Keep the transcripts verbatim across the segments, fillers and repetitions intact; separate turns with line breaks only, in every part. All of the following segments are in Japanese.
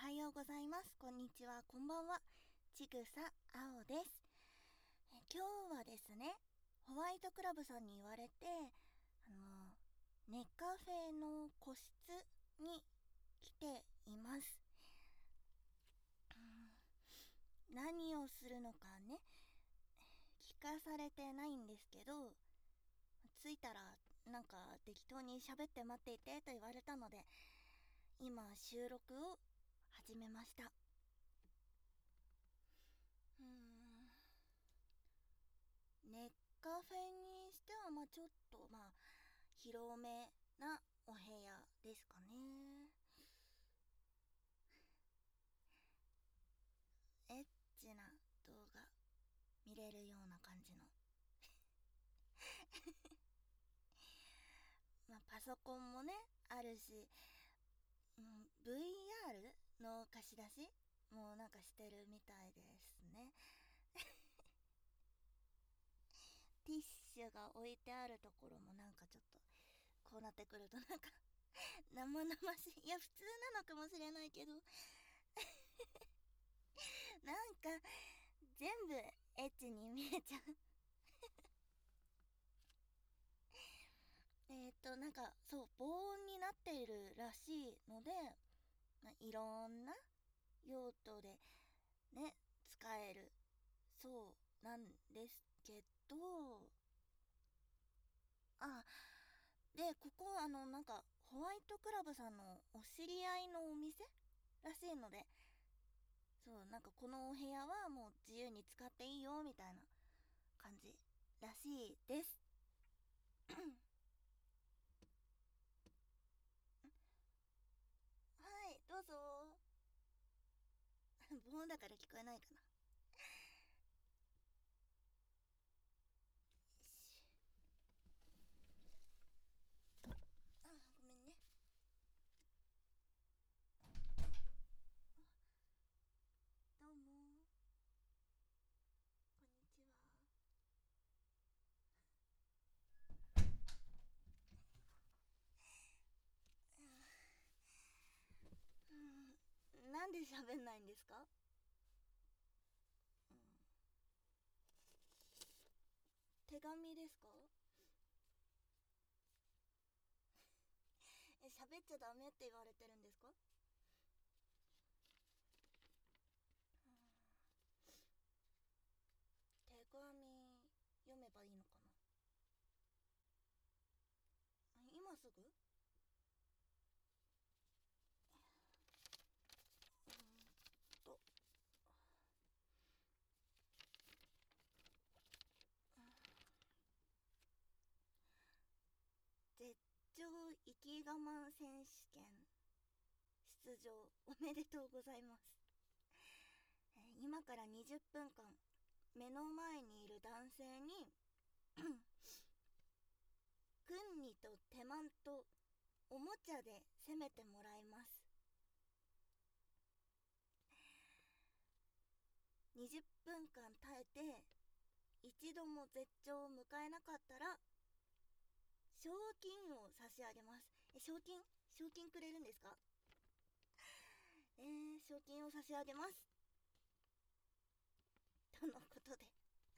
はようございます。こんにちは、こんばんは。ちぐさあおです。え今日はですね、ホワイトクラブさんに言われて、あの、ネカフェの個室に来ています。何をするのかね、聞かされてないんですけど、着いたらなんか適当に喋って待っていてと言われたので、今収録を始めました。うーんネカフェにしてはまあちょっとまあ広めなお部屋ですかね。エッチな動画見れるような感じのまあパソコンもねあるし、うん、ブイアール の貸し出しもうなんかしてるみたいですね。ティッシュが置いてあるところもなんかちょっとこうなってくるとなんか生々しい、いや普通なのかもしれないけどなんか全部エッチに見えちゃうえっとなんかそう防音になっているらしいので、まあ、いろんな用途でね使えるそうなんですけど、あでここあのなんかホワイトクラブさんのお知り合いのお店らしいので、そうなんかこのお部屋はもう自由に使っていいよみたいな感じらしいです。はいどうぞ。防音だから聞こえないかな。あごめんね。どうもこんにちは。うんなんで喋んないんですか？うん手紙ですか？え喋っちゃダメって言われてるんですか？手紙読めばいいのかな。今すぐうんと絶頂生き我慢選手権出場おめでとうございます。えー今からにじゅっぷんかん目の前にいる男性に君にと手満とおもちゃで攻めてもらいます。にじゅっぷんかん耐えて一度も絶頂を迎えなかったら賞金を差し上げます。え賞金賞金くれるんですか？えー、賞金を差し上げますとのことで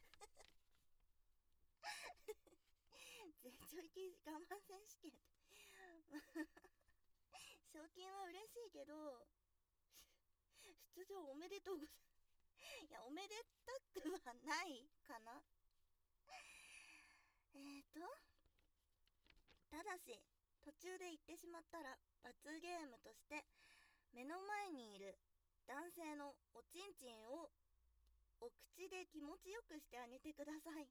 絶頂生き我慢選手権賞金は嬉しいけど出場おめでとうございます。いやおめでたくはないかな。えーとただし途中で行ってしまったら罰ゲームとして目の前にいる男性のおちんちんをお口で気持ちよくしてあげてください。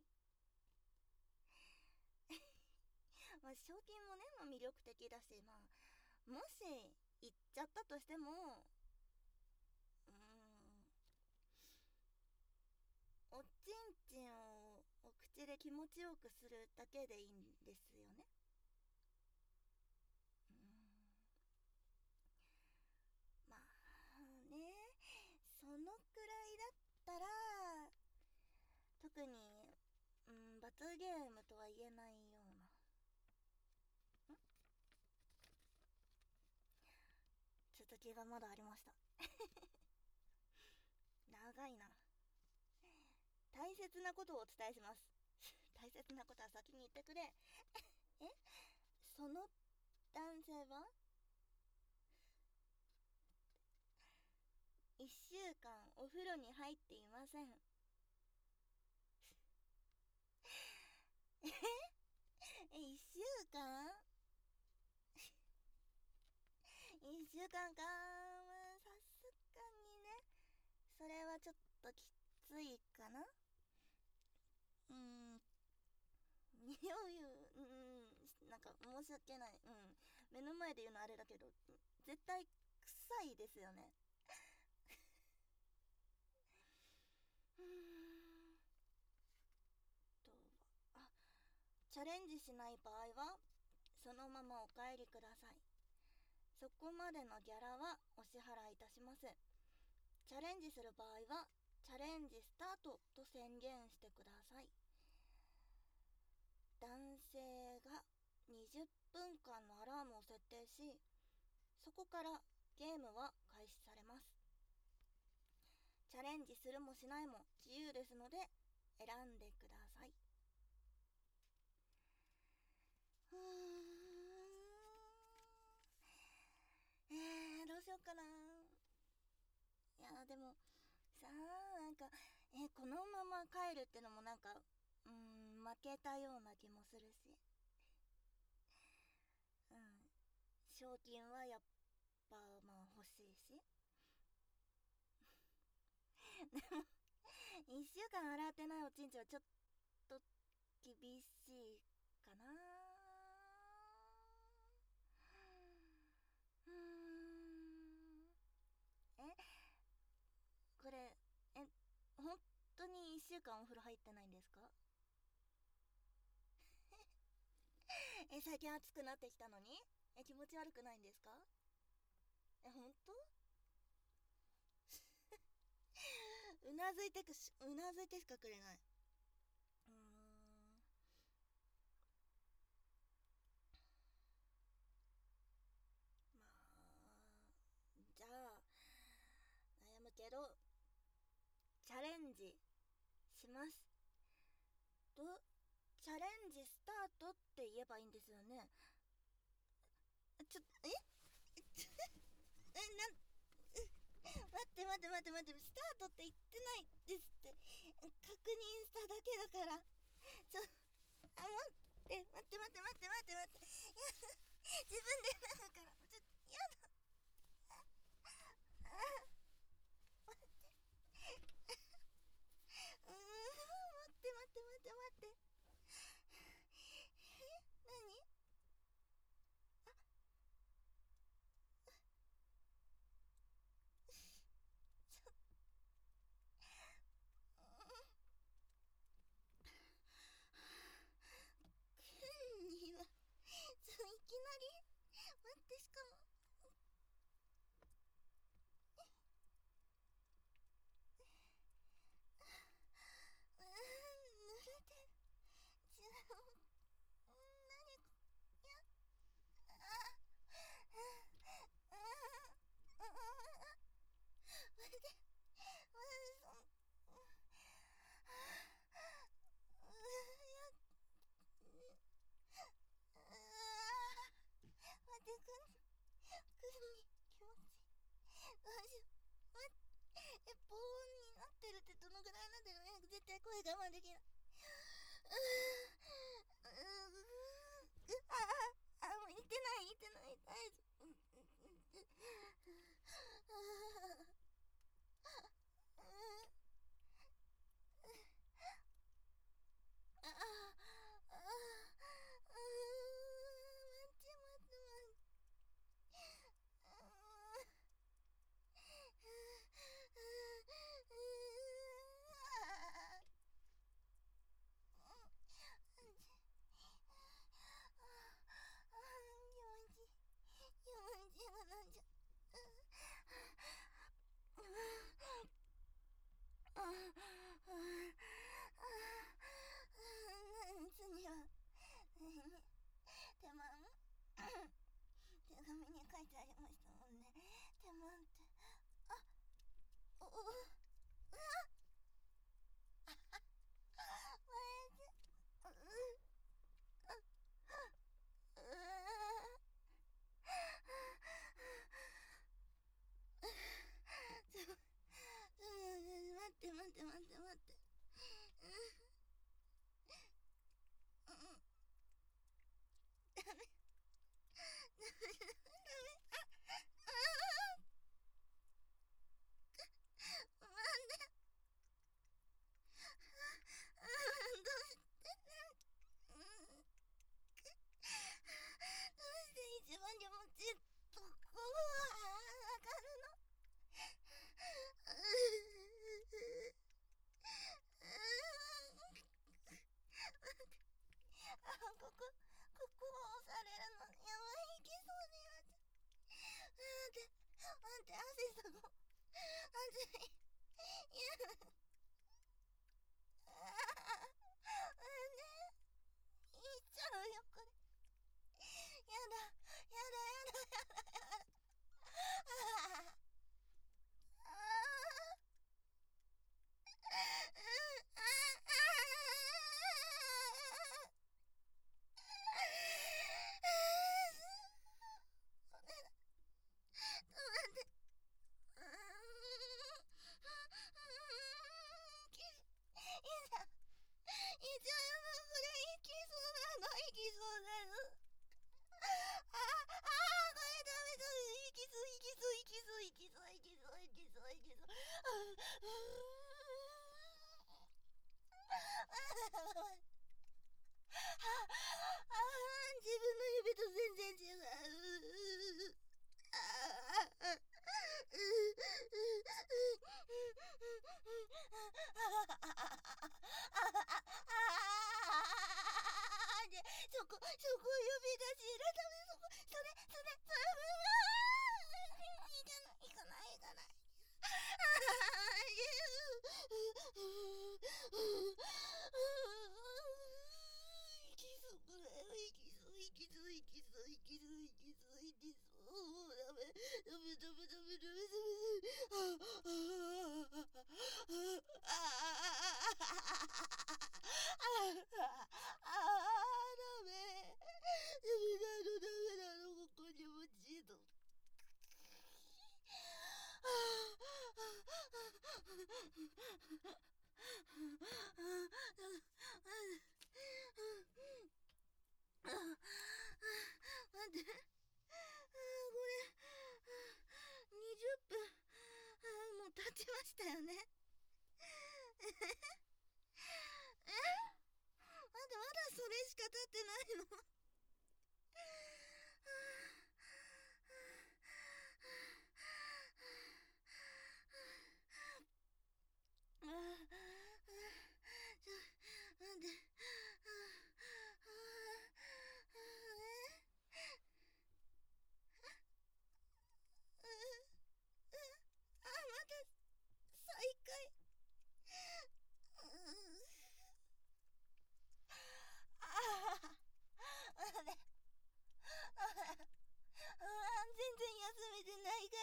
まあ賞金もね、まあ、魅力的だし、まあもし行っちゃったとしてもうーんおちんちんをお口で気持ちよくするだけでいいんですよね。うーんまあねそのくらいだったら特にうん罰ゲームとは言えないような。続続きがまだありました。長いな。大切なことをお伝えします。大切なことは先に言ってくれ。えその男性はいっしゅうかんお風呂に入っていません。ええいっしゅうかん いっ 週間か、まあ、さすがにね、それはちょっときついかな。うーん匂い、うん、なんか申し訳ない。うん。目の前で言うのあれだけど、絶対臭いですよね。うーんと、あ、チャレンジしない場合は、そのままお帰りください。そこまでのギャラはお支払いいたします。チャレンジする場合は、チャレンジスタートと宣言してください。男性がにじゅっぷんかんのアラームを設定し、そこからゲームは開始されます。チャレンジするもしないも自由ですので選んでください。うーんえー、どうしようかな。いやでもさあ、なんかえこのまま帰るってのもなんかうーん負けたような気もするし、うん、賞金はやっぱまあ欲しいしでもいっしゅうかん洗ってないおちんちんはちょっと厳しいかな。うーんえこれえ本当にいっしゅうかんお風呂入ってないんですか？え最近暑くなってきたのにえ気持ち悪くないんですか？え本当？うなずいてくしうなずいてしかくれない。うーんまあじゃあ悩むけどチャレンジしますと。チャレンジスタートって言えばいいんですよね。ちょええなん待って待って待って待ってスタートって言ってないですって。確認しただけだから。ちょあ待って待って待って待って待って待っていや自分でなるからちょやだ。あ待ってうーん待って待って待って待ってえ何ちょケンにはそういきなり待ってしかもうーん濡れてる違う何こいやあああああ待って待ってそんうやあ待ってくんくんに気持ちどうしよう待ってえ防音になってるってどのぐらいなんだろうね。絶対声我慢できない。うーうーああもう言ってない言ってない大丈夫。ああああ待って待って待って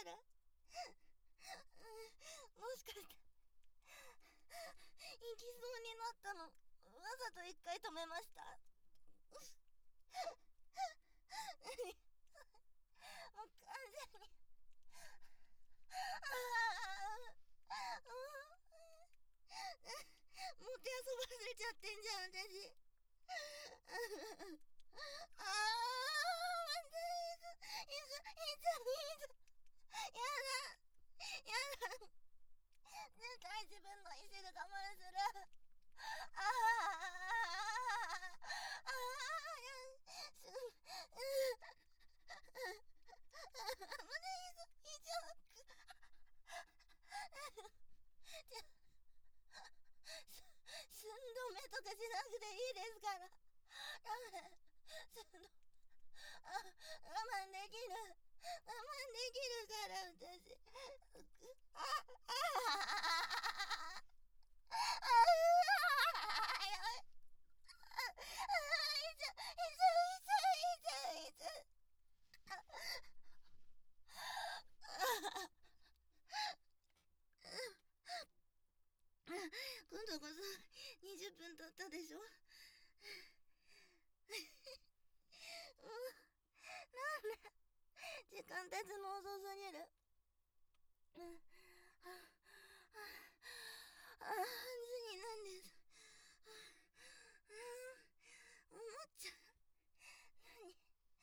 から、もしかして行きそうになったのわざと一回止めました。もう完全にもてあそばされちゃってんじゃん私。ああ待っていついついついつやだやだ絶対自分の意志で我慢する。ああああすぐ胸いついちゃう寸止めとかしなくていいですから。寸止あ我慢できる我慢できるから私。ああああ今度こそにじゅっぷん経ったでしょ。もうなんで時間経つの遅すぎる。ああ次なんです。思っちゃう。何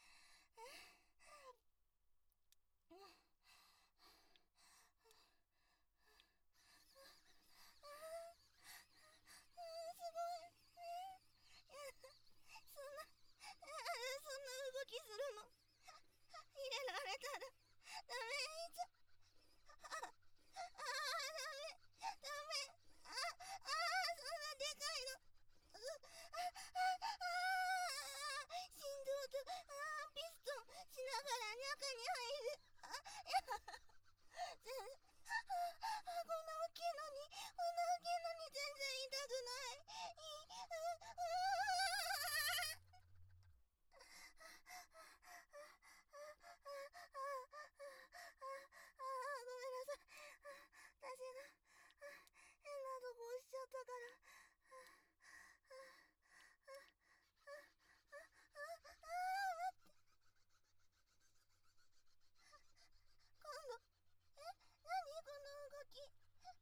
動きするの入れられたらダメいちゃああダメダメああそんなでかいのあああ振動とあピストンしながら中に入る。あいや全然あこんな大きいのにこんな大きいのに全然痛くないいあごめんなさい。私が変なとこ押しちゃったから。今度え何この動き。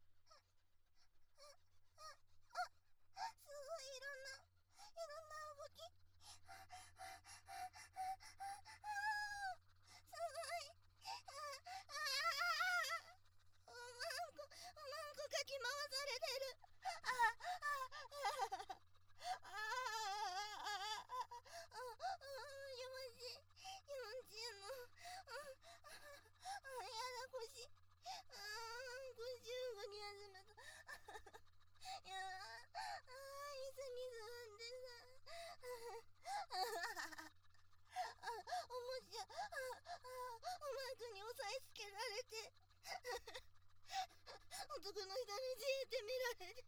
すごいいろんないろんな動き。すごい。おまんこおまんこかき回されてる。あああああ気持ちいい気持ちいいの。あやだ腰あ腰動き始めた。いやあ水水飲んでさあおもちゃあおまんこに押さえつけられて男の人にじーって見られて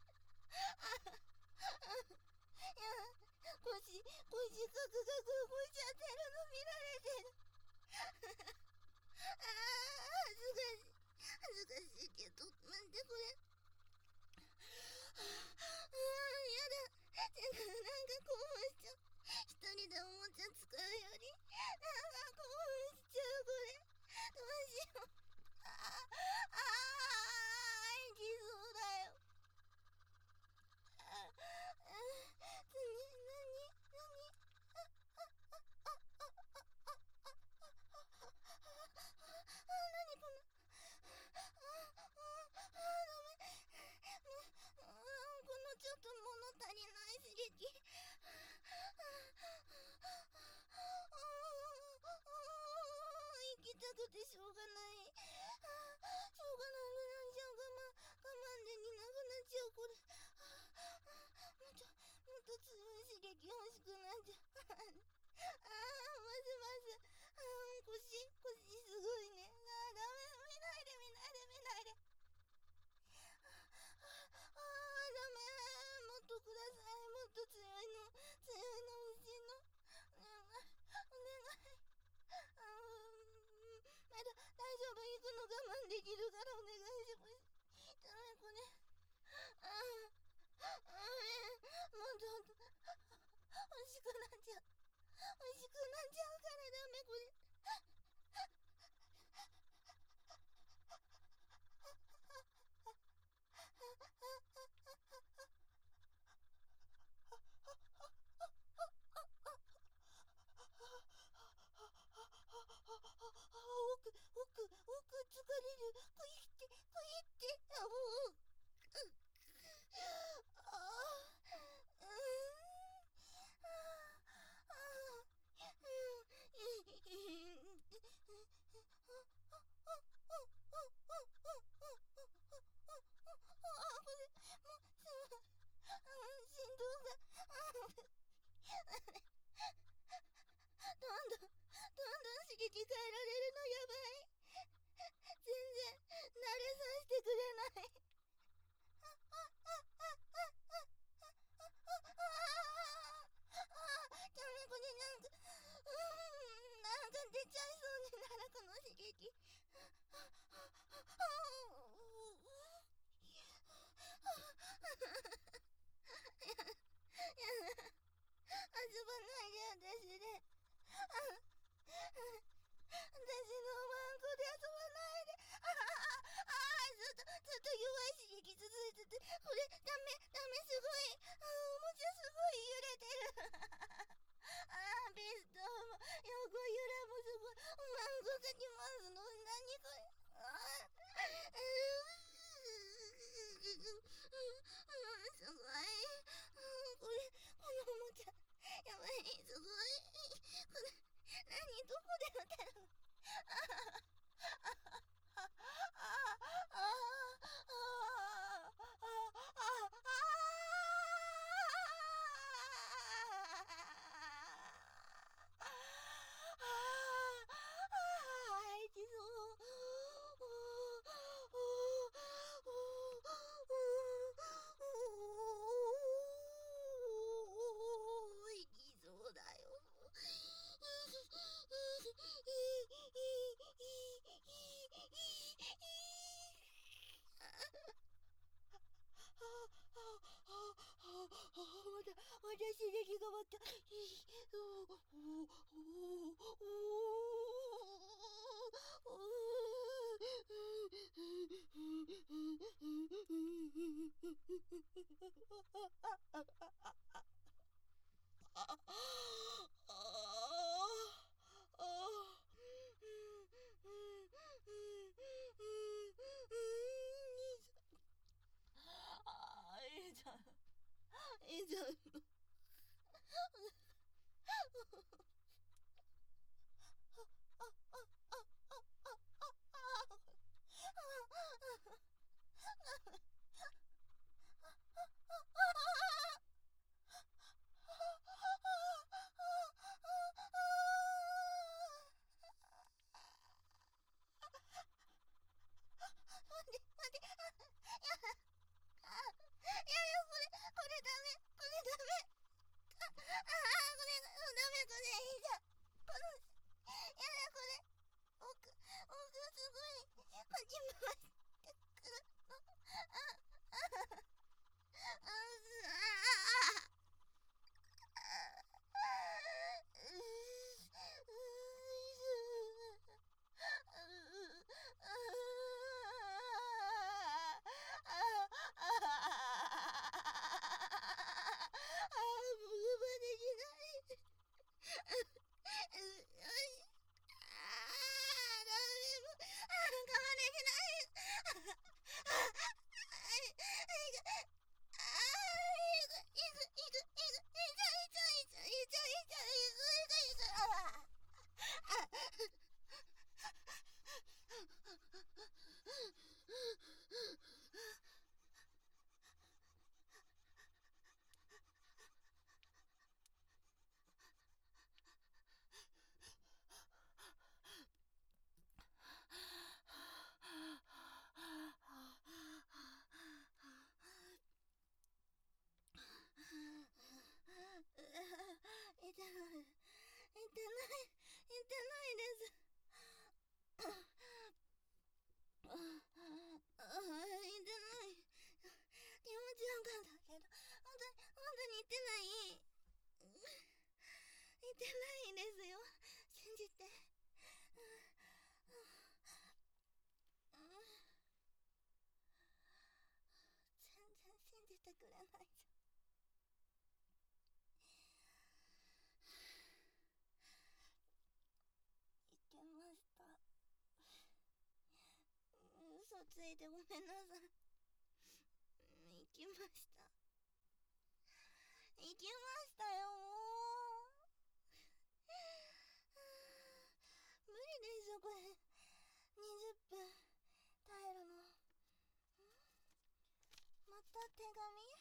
いや腰腰ガクガク動いちゃってるの見られてる。あ恥ずかしい恥ずかしいけど待ってこれあやだなんか興奮しちゃう。一人でおもちゃ使うよりなんか興奮しちゃうこれどうしよう。あああ行きそうだよ。ああ次何何ああああああ何このあああダメもうこのちょっと物足りない刺激。あくなっちゃうからダメこれ。奥奥奥疲れる。こいってこいって。あもうあーうん振動がどんどんどんどん刺激変えられるのやばい。全然慣れさせてくれない。ダメこれなんかうんなんか出ちゃいそうになるこの刺激。遊ばないで私で。私のワンコで遊ばないで。ああああずっとずっと弱い刺激続いててこれダメダメすごい。あおもちゃすごい揺れてる。ああベストも横揺れもすごい。ワンコ描きますの何これ。ああすごい。これこのおもちゃやばいすごい。これ何どこで売ってるの。そうだよ。またまた刺激がまた。ええじゃんええじゃん待って待ってあいやいやこれこれダメこれダメ。ああこれダメこれいいじゃんこのいやいやこれ奥奥すごいかき回してくるの。ああああですよ。信じて。全然信じてくれないじゃん。いけました。嘘ついてごめんなさい。行きました。行きましたよ、もう。無理でしょ、これ。にじゅっぷん耐えるの。また手紙？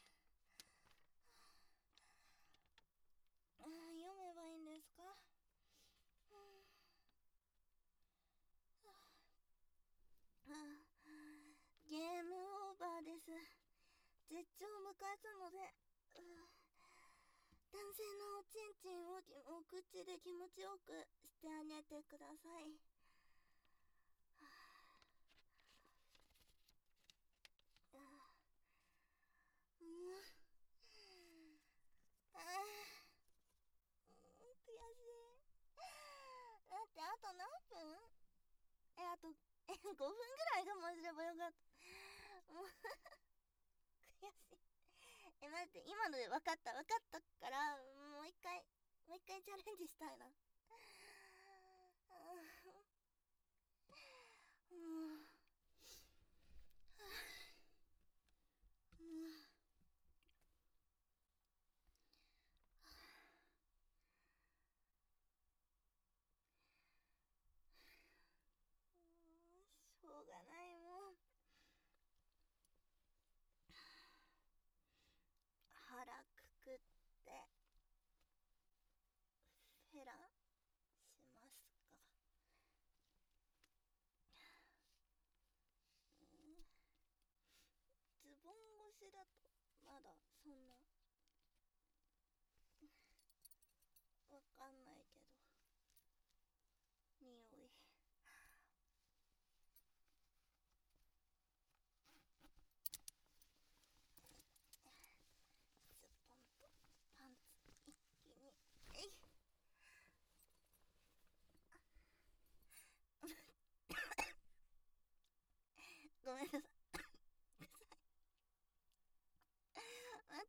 あ、読めばいいんですか？あ、ゲームオーバーです。絶頂を迎えたので、男性のおちんちんをお口で気持ちよくしてあげてください。うん、あー、悔しい。だってあと何分？え、あとえごふんぐらい我慢すればよかった。もう悔しい。え、待って、今ので分かった分かったから、もう一回もう一回チャレンジしたいな。うん、うん、しょうがないもん。腹くくってフェラしますか。うん、ズボン越しだとまだそんなわかんないけど、匂い。ズボンとパンツ一気に。えいごめんなさい。待って、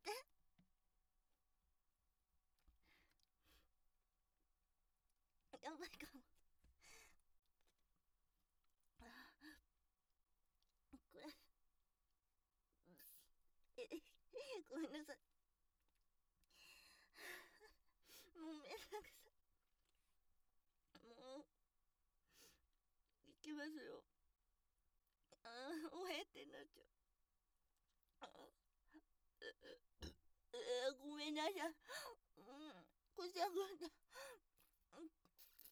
やばいかも。これえごめんなさい。もうめんどくさい。もう行きますよ。あー、おえってなっちゃう。あー、ごめんなさい。うん、こしゃくんだ。うん、うん、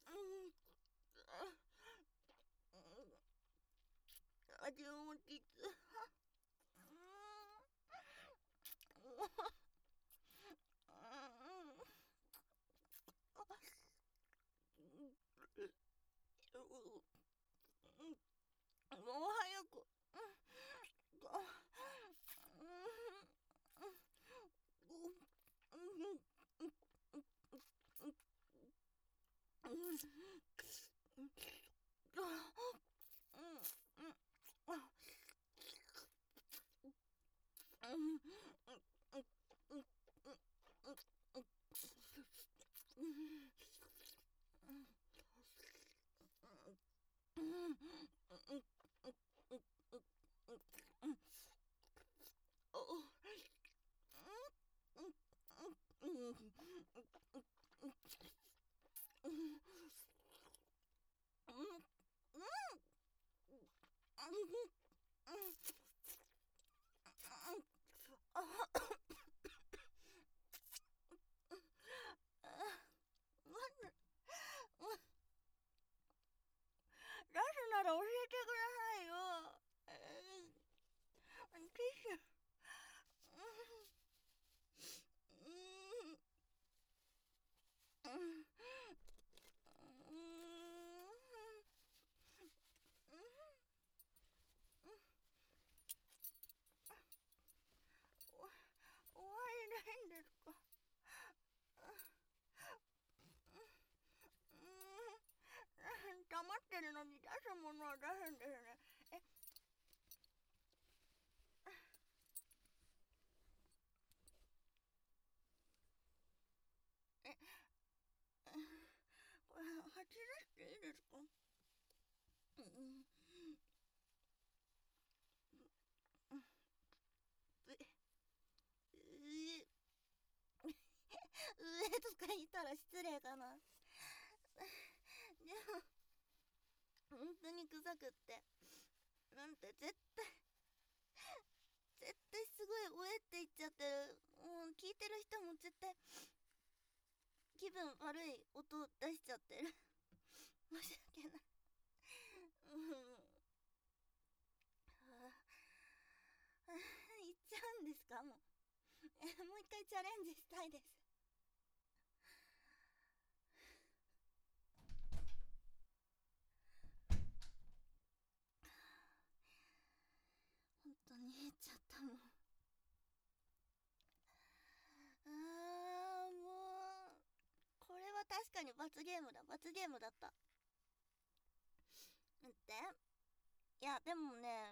味もきつ。もう早く。出すなら教えてくださいよ。えー、ティッシュ。うん、うん、うん、終わりないんですか。 ってるのに出すものは出すんですね。ええこれ吐き出していいですか？うんうんうんう上上とか言ったら失礼かな。でも本当に臭くって、なんて絶対絶対すごいおえって言っちゃってる。もう聞いてる人も絶対気分悪い音出しちゃってる。申し訳ない。うん。ああ言っちゃうんですか？もうえもう一回チャレンジしたいです。本当に言っちゃったもん。あーもうこれは確かに罰ゲームだ。罰ゲームだった。って、いやでもね、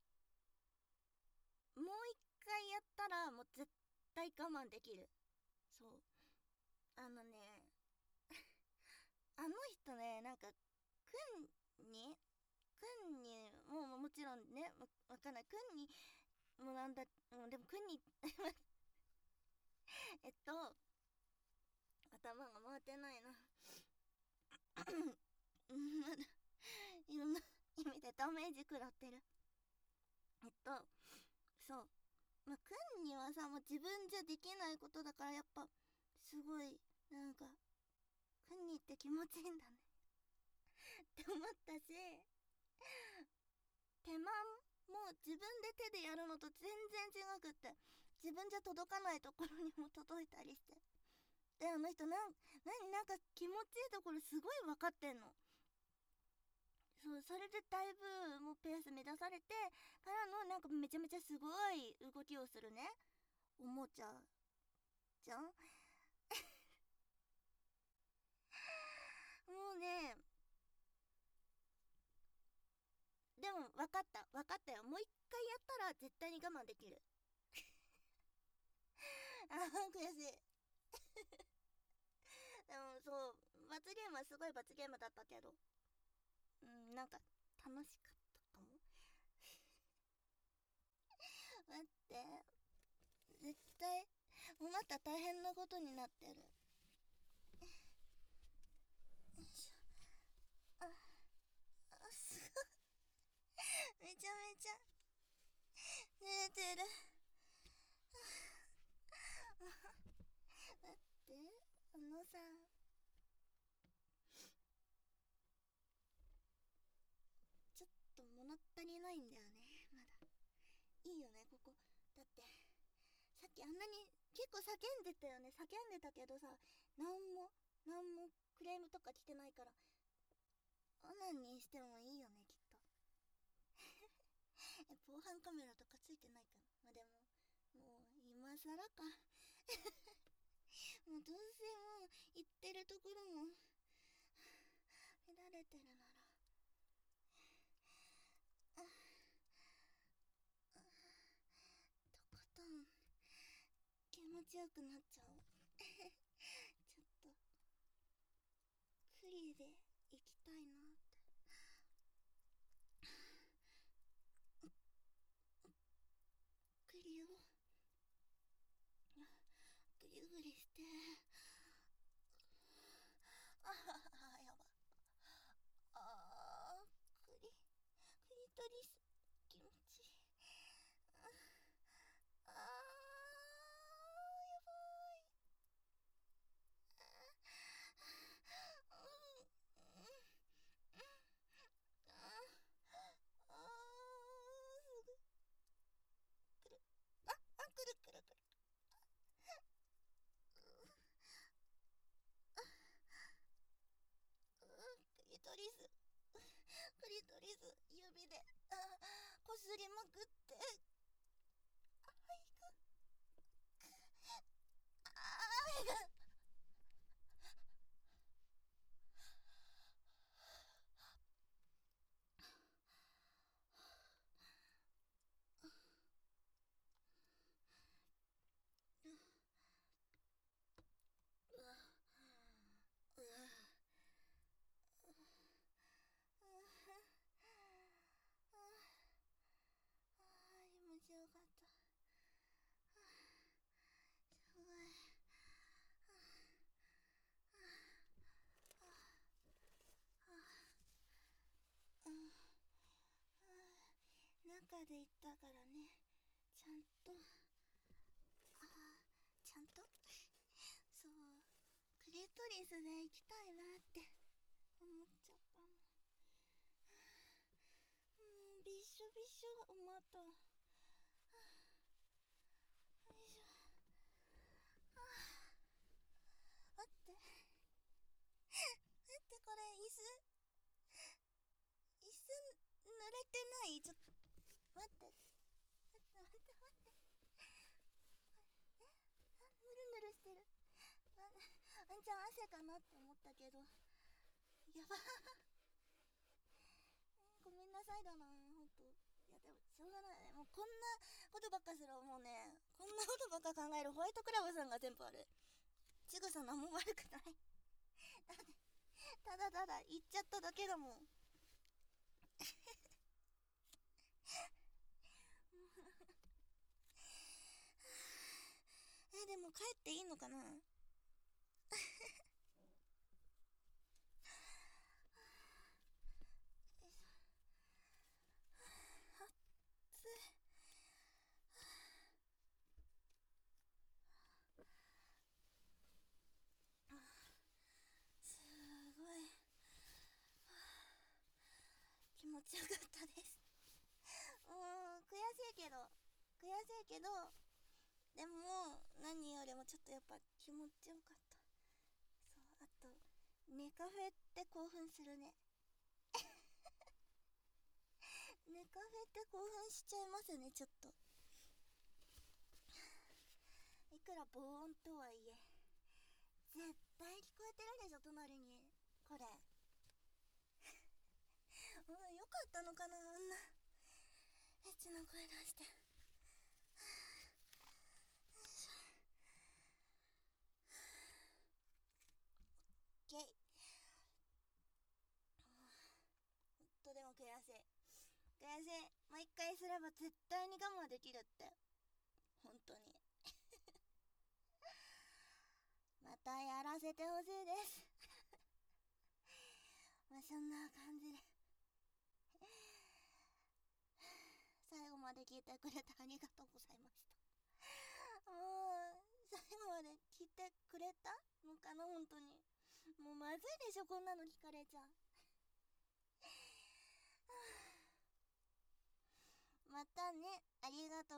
もう一回やったらもう絶対我慢できる。そう、あのねあの人ね、なんかくんにくんにもうもちろんね、わわかんない、くんにもうなんだ、もうでもくんにえっと頭が回ってないな。うんまだいろんな意味でダメージ食らってる。えっとそうまあ、くんにはさ、もう自分じゃできないことだから、やっぱすごいなんかくんにって気持ちいいんだねって思ったし、手間も自分で手でやるのと全然違くって、自分じゃ届かないところにも届いたりして、であの人なん何なんか気持ちいいところすごい分かってんの。そうそれでだいぶもうペース乱されてからの、なんかめちゃめちゃすごい動きをするねおもちゃじゃん。もうね、でも分かった分かったよ。もう一回やったら絶対に我慢できる。あー悔しい。でもそう罰ゲームはすごい罰ゲームだったけど、うんなんか楽しかったかも。待って、絶対もうまた大変なことになってる。よいしょ。ああすごいめちゃめちゃ濡れてる。待って、あのさ、ちょっと物足りないんだよねまだ。いいよねここ。だってさっきあんなに結構叫んでたよね。叫んでたけどさ、なんもなんもクレームとか来てないから、オナンにしてもいいよねきっと。え防犯カメラとかついてないかな。まあでももう今更かもうどうせもう行ってるところも見られてるなら、あとことん気持ちよくなっちゃおうちょっとクリで行きたいなって。クリをグリグリして、ああやば、あークリクリトリス気持ちいい。ああやばい。うんうんああすぐくる、ああくるくるくる、クリトリスクリトリス指であこすりまくって、あいくあいくかで言ったからね、ちゃんと、あー、ちゃんとそう、クリトリスで行きたいなって思っちゃったの。もうびっしょびっしょおまた。よいしょ。あー、待って。待って、これ椅子椅子濡れてない？ちょっと待って。待って待って待って。え、あ、ぬるぬるしてる。あ、あんちゃん汗かなって思ったけど、やばごめんなさいだな、ほんと。いやでもしょうがないね。もうこんなことばっかする。もうね、こんなことばっか考えるホワイトクラブさんが全部ある。ちぐさ何も悪くない。だってただただ言っちゃっただけだもん。え、でも帰っていいのかな。すごい気持ちよかったです。うーん、悔しいけど悔しいけどでも何よりもちょっとやっぱ気持ちよかった。そう、あとネカフェって興奮するね。ネカフェって興奮しちゃいますね、ちょっと。いくら防音とはいえ絶対聞こえてるでしょ、隣に。これうん、よかったのかな、あんなエッチな声出して。ゲイ。ほんとでも悔しい悔しい。もう一回すれば絶対に我慢できるって。本当にまたやらせてほしいですまあそんな感じで最後まで聞いてくれてありがとうございました。もう最後まで聞いてくれたのかな、本当に。もうまずいでしょ、こんなの聞かれちゃ。またね、ありがと